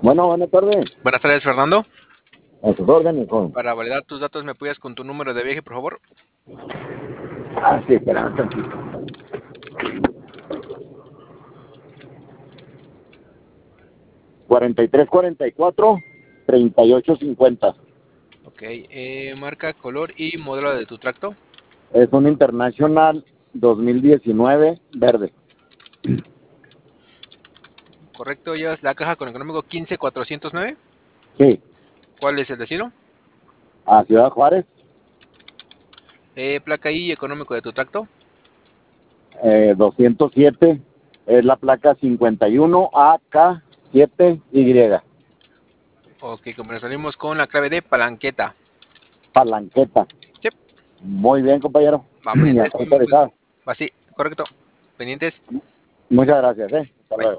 Bueno, buenas tardes. Buenas tardes, Fernando. A sus órdenes, joven. Para validar tus datos, ¿me apoyas con tu número de viaje, por favor? Ah, sí, espera un tantito. $4344-3850. Ok, marca, color y modelo de tu tracto. Es un International 2019 verde. Correcto, llevas la caja con económico 15409. Sí, ¿Cuál es el destino? a Ciudad Juárez, Placa y económico de tu tracto. 207. Es la placa 51AK7Y. Ok, como salimos con la clave de palanqueta. Palanqueta. Sí, Muy bien, compañero. va Ya pendientes. está autorizado. Así, correcto. Pendientes. Muchas gracias, Hasta Bye. luego.